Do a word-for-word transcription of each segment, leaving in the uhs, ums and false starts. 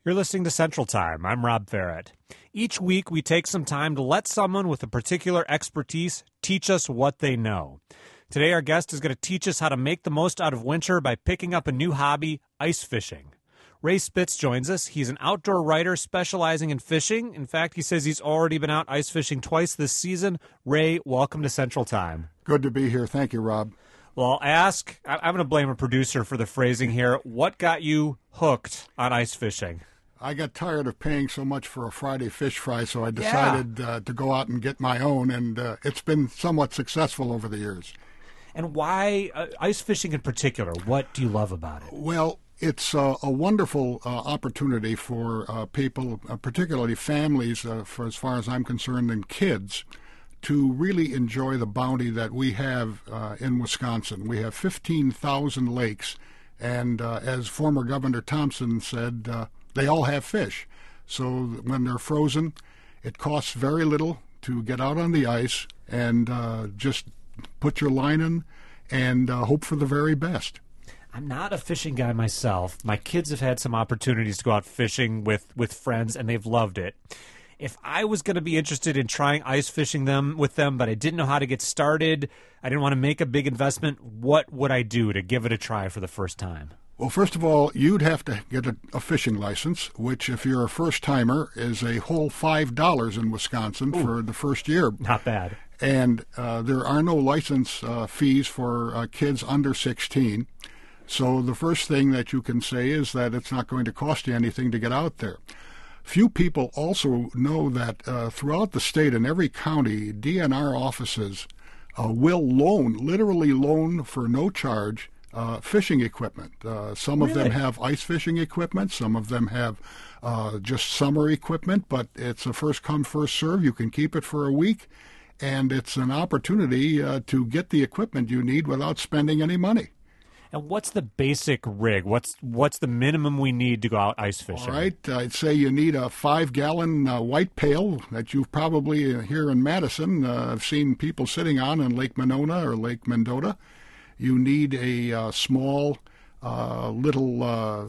You're listening to Central Time. I'm Rob Farrett. Each week, we take some time to let someone with a particular expertise teach us what they know. Today, our guest is going to teach us how to make the most out of winter by picking up a new hobby, ice fishing. Ray Spitz joins us. He's an outdoor writer specializing in fishing. In fact, he says he's already been out ice fishing twice this season. Ray, welcome to Central Time. Good to be here. Thank you, Rob. Well, I'll ask, I'm going to blame a producer for the phrasing here. What got you hooked on ice fishing? I got tired of paying so much for a Friday fish fry, so I decided yeah. uh, to go out and get my own, and uh, it's been somewhat successful over the years. And why uh, ice fishing in particular? What do you love about it? Well, it's uh, a wonderful uh, opportunity for uh, people, uh, particularly families, uh, for as far as I'm concerned, and kids, to really enjoy the bounty that we have uh, in Wisconsin. We have fifteen thousand lakes, and uh, as former Governor Thompson said, uh, they all have fish. So when they're frozen, it costs very little to get out on the ice and uh, just put your line in and uh, hope for the very best. I'm not a fishing guy myself. My kids have had some opportunities to go out fishing with, with friends, and they've loved it. If I was going to be interested in trying ice fishing them with them, but I didn't know how to get started, I didn't want to make a big investment, what would I do to give it a try for the first time? Well, first of all, you'd have to get a, a fishing license, which, if you're a first-timer, is a whole five dollars in Wisconsin Ooh, for the first year. Not bad. And uh, there are no license uh, fees for uh, kids under sixteen. So the first thing that you can say is that it's not going to cost you anything to get out there. Few people also know that uh, throughout the state, in every county, D N R offices uh, will loan, literally loan for no charge, Uh, fishing equipment. Uh, some of really? them have ice fishing equipment. Some of them have uh, just summer equipment, but it's a first come, first serve. You can keep it for a week, and it's an opportunity uh, to get the equipment you need without spending any money. And what's the basic rig? What's what's the minimum we need to go out ice fishing? All right. I'd say you need a five-gallon uh, white pail that you've probably uh, here in Madison uh, have seen people sitting on in Lake Monona or Lake Mendota. You need a uh, small uh, little uh,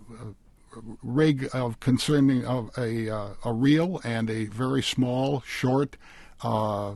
uh, rig of concerning of a uh, a reel and a very small, short, uh,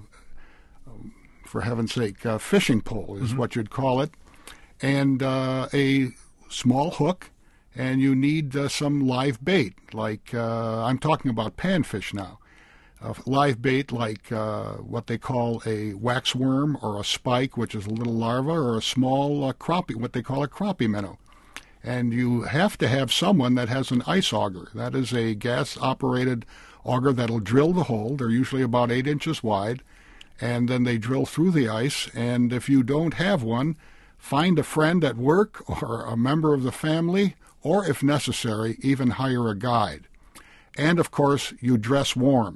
for heaven's sake, uh, fishing pole is mm-hmm. what you'd call it, and uh, a small hook, and you need uh, some live bait. Like uh, I'm talking about panfish now. A live bait like uh, what they call a waxworm or a spike, which is a little larva, or a small uh, crappie, what they call a crappie minnow. And you have to have someone that has an ice auger. That is a gas-operated auger that'll drill the hole. They're usually about eight inches wide, and then they drill through the ice. And if you don't have one, find a friend at work or a member of the family, or if necessary, even hire a guide. And, of course, you dress warm.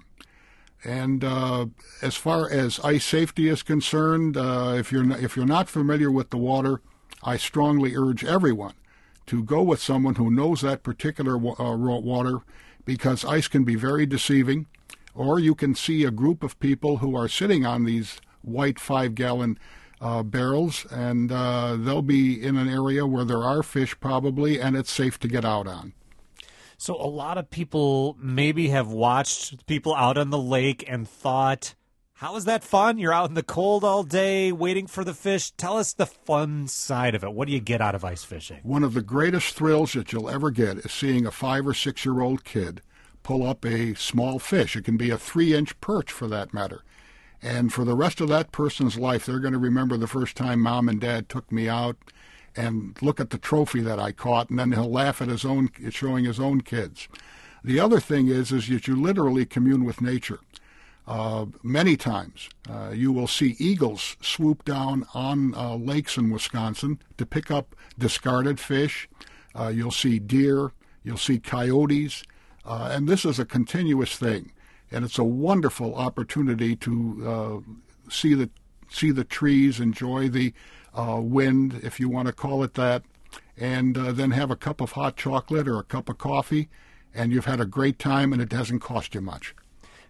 And uh, as far as ice safety is concerned, uh, if you're not, if you're not familiar with the water, I strongly urge everyone to go with someone who knows that particular wa- uh, water, because ice can be very deceiving. Or you can see a group of people who are sitting on these white five-gallon uh, barrels, and uh, they'll be in an area where there are fish probably, and it's safe to get out on. So a lot of people maybe have watched people out on the lake and thought, how is that fun? You're out in the cold all day waiting for the fish. Tell us the fun side of it. What do you get out of ice fishing? One of the greatest thrills that you'll ever get is seeing a five- or six-year-old kid pull up a small fish. It can be a three-inch perch, for that matter. And for the rest of that person's life, they're going to remember the first time Mom and Dad took me out and look at the trophy that I caught, and then he'll laugh at his own, showing his own kids. The other thing is, is that you literally commune with nature. Uh, many times uh, you will see eagles swoop down on uh, lakes in Wisconsin to pick up discarded fish. Uh, you'll see deer, you'll see coyotes, uh, and this is a continuous thing. And it's a wonderful opportunity to uh, see the see the trees, enjoy the Uh, wind, if you want to call it that, and uh, then have a cup of hot chocolate or a cup of coffee, and you've had a great time, and it doesn't cost you much.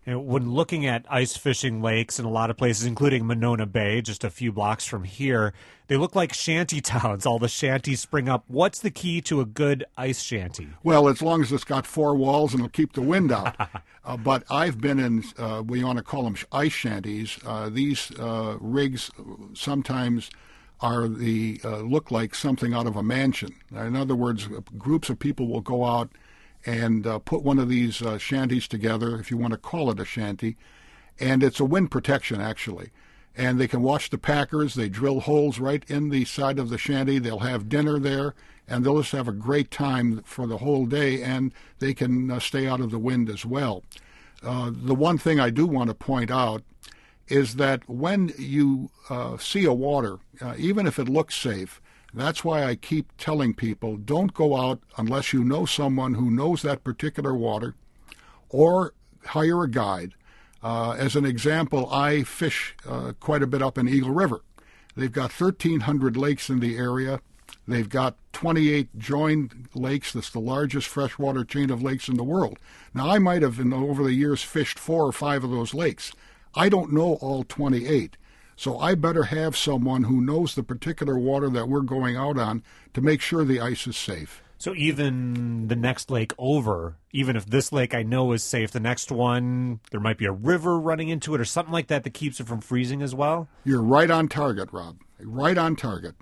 And when looking at ice fishing lakes in a lot of places, including Monona Bay, just a few blocks from here, they look like shanty towns. All the shanties spring up. What's the key to a good ice shanty? Well, as long as it's got four walls and it'll keep the wind out. uh, but I've been in, uh, we want to call them ice shanties. Uh, these uh, rigs sometimes are the uh, look like something out of a mansion. In other words, groups of people will go out and uh, put one of these uh, shanties together, if you want to call it a shanty, and it's a wind protection, actually. And they can watch the packers. They drill holes right in the side of the shanty. They'll have dinner there, and they'll just have a great time for the whole day, and they can uh, stay out of the wind as well. Uh, the one thing I do want to point out is that when you uh, see a water, uh, even if it looks safe, that's why I keep telling people, don't go out unless you know someone who knows that particular water, or hire a guide. Uh, as an example, I fish uh, quite a bit up in Eagle River. They've got thirteen hundred lakes in the area. They've got twenty-eight joined lakes. That's the largest freshwater chain of lakes in the world. Now, I might have, in, over the years, fished four or five of those lakes. I don't know all twenty-eight. So I better have someone who knows the particular water that we're going out on to make sure the ice is safe. So even the next lake over, even if this lake I know is safe, the next one, there might be a river running into it or something like that that keeps it from freezing as well? You're right on target, Rob. Right on target.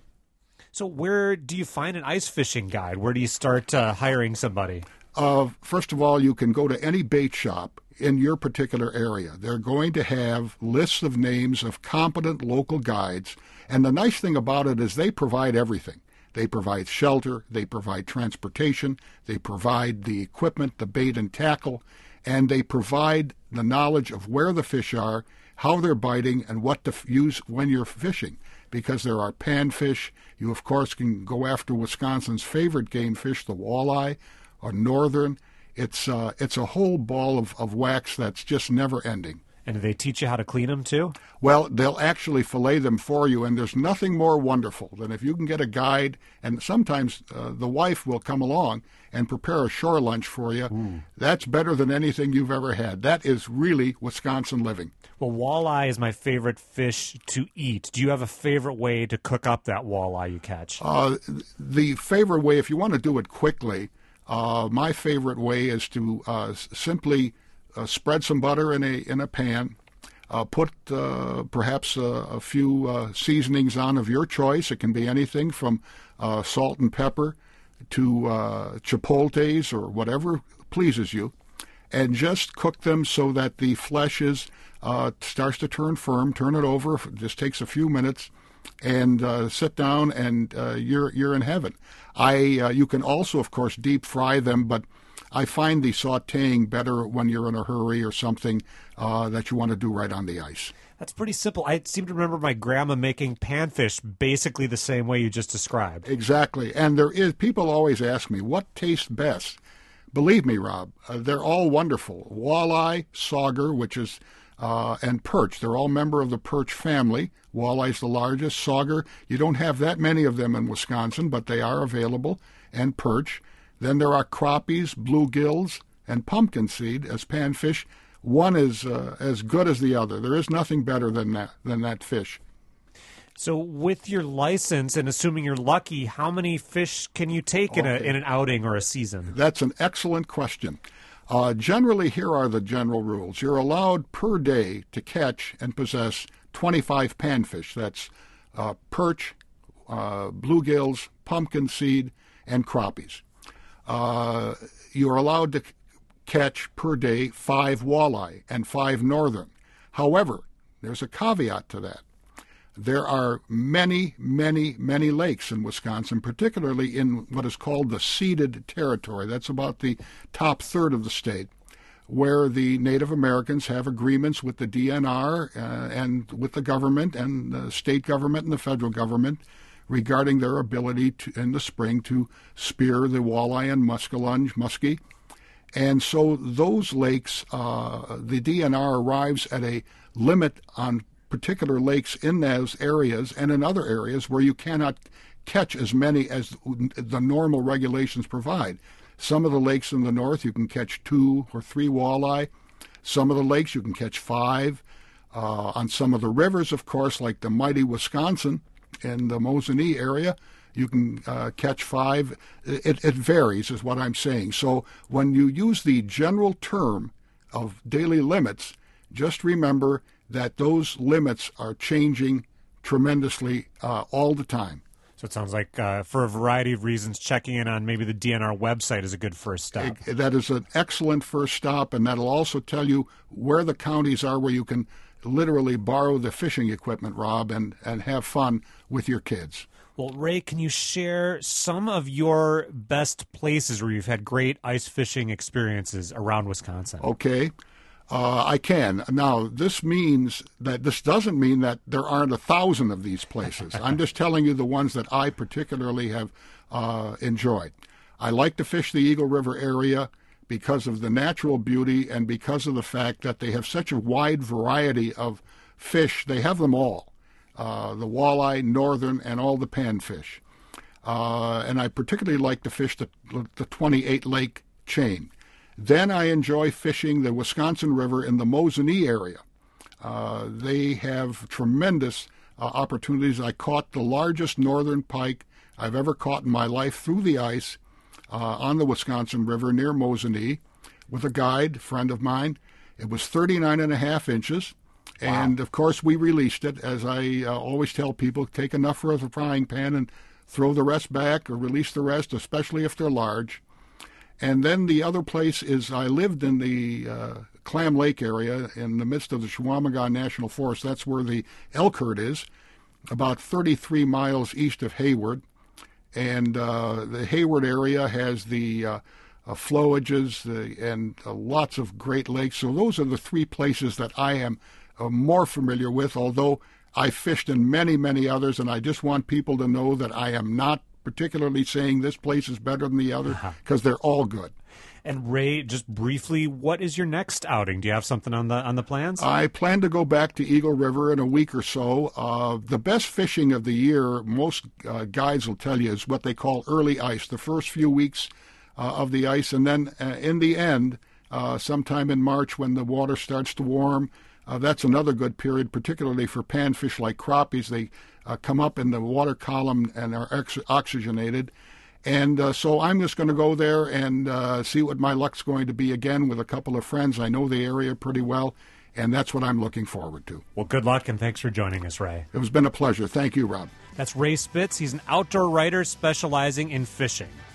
So where do you find an ice fishing guide? Where do you start uh, hiring somebody? Uh, first of all, you can go to any bait shop in your particular area. They're going to have lists of names of competent local guides. And the nice thing about it is they provide everything. They provide shelter, they provide transportation, they provide the equipment, the bait and tackle, and they provide the knowledge of where the fish are, how they're biting, and what to f- use when you're fishing. Because there are panfish. You, of course, can go after Wisconsin's favorite game fish, the walleye, or northern. It's uh, it's a whole ball of, of wax that's just never ending. And do they teach you how to clean them too? Well, they'll actually fillet them for you, and there's nothing more wonderful than if you can get a guide, and sometimes uh, the wife will come along and prepare a shore lunch for you. Ooh. That's better than anything you've ever had. That is really Wisconsin living. Well, walleye is my favorite fish to eat. Do you have a favorite way to cook up that walleye you catch? Uh, the favorite way, if you want to do it quickly, uh, my favorite way is to uh, simply Uh, spread some butter in a in a pan. Uh, put uh, perhaps a, a few uh, seasonings on of your choice. It can be anything from uh, salt and pepper to uh, chipotles or whatever pleases you, and just cook them so that the flesh is uh, starts to turn firm. Turn it over. It just takes a few minutes, and uh, sit down, and uh, you're you're in heaven. I uh, you can also, of course, deep fry them, but I find the sautéing better when you're in a hurry or something uh, that you want to do right on the ice. That's pretty simple. I seem to remember my grandma making panfish basically the same way you just described. Exactly. And there is, people always ask me, what tastes best? Believe me, Rob, uh, they're all wonderful. Walleye, sauger, which is, uh, and perch. They're all member of the perch family. Walleye's the largest. Sauger, you don't have that many of them in Wisconsin, but they are available. And perch. Then there are crappies, bluegills, and pumpkin seed as panfish. One is uh, as good as the other. There is nothing better than that than that fish. So with your license, and assuming you're lucky, how many fish can you take okay. in a in an outing or a season? That's an excellent question. Uh, generally, here are the general rules. You're allowed per day to catch and possess twenty-five panfish. That's uh, perch, uh, bluegills, pumpkin seed, and crappies. Uh, you're allowed to catch per day five walleye and five northern. However, there's a caveat to that. There are many, many, many lakes in Wisconsin, particularly in what is called the ceded territory. That's about the top third of the state, where the Native Americans have agreements with the D N R uh, and with the government and the state government and the federal government regarding their ability to, in the spring to spear the walleye and muskellunge, muskie. And so those lakes, uh, the D N R arrives at a limit on particular lakes in those areas and in other areas where you cannot catch as many as the normal regulations provide. Some of the lakes in the north you can catch two or three walleye. Some of the lakes you can catch five. Uh, on some of the rivers, of course, like the mighty Wisconsin in the Mosinee area, you can uh, catch five. It, it varies, is what I'm saying. So when you use the general term of daily limits, just remember that those limits are changing tremendously uh, all the time. So it sounds like uh, for a variety of reasons, checking in on maybe the D N R website is a good first stop. That is an excellent first stop, and that'll also tell you where the counties are where you can literally borrow the fishing equipment, Rob, and, and have fun with your kids. Well, Ray, can you share some of your best places where you've had great ice fishing experiences around Wisconsin? Okay. Uh, I can. Now, this means that this doesn't mean that there aren't a thousand of these places. I'm just telling you the ones that I particularly have uh, enjoyed. I like to fish the Eagle River area because of the natural beauty and because of the fact that they have such a wide variety of fish. They have them all, uh, the walleye, northern, and all the panfish. Uh, and I particularly like to fish the, the twenty-eight lake chain. Then I enjoy fishing the Wisconsin River in the Mosinee area. Uh, they have tremendous uh, opportunities. I caught the largest northern pike I've ever caught in my life through the ice uh, on the Wisconsin River near Mosinee with a guide, friend of mine. It was thirty-nine and a half inches. Wow. And, of course, we released it. As I uh, always tell people, take enough for a frying pan and throw the rest back or release the rest, especially if they're large. And then the other place is I lived in the uh, Clam Lake area in the midst of the Chequamegon National Forest. That's where the elk herd is, about thirty-three miles east of Hayward. And uh, the Hayward area has the uh, uh, flowages the, and uh, lots of great lakes. So those are the three places that I am uh, more familiar with, although I fished in many, many others. And I just want people to know that I am not particularly saying this place is better than the other, because they're all good. And Ray, just briefly, what is your next outing? Do you have something on the on the plans? I plan to go back to Eagle River in a week or so. Uh, the best fishing of the year, most uh, guides will tell you, is what they call early ice, the first few weeks uh, of the ice. And then uh, in the end, uh, sometime in March when the water starts to warm, uh, that's another good period, particularly for panfish like crappies. They uh, come up in the water column and are ex- oxygenated. And uh, so I'm just going to go there and uh, see what my luck's going to be again with a couple of friends. I know the area pretty well, and that's what I'm looking forward to. Well, good luck, and thanks for joining us, Ray. It has been a pleasure. Thank you, Rob. That's Ray Spitz. He's an outdoor writer specializing in fishing.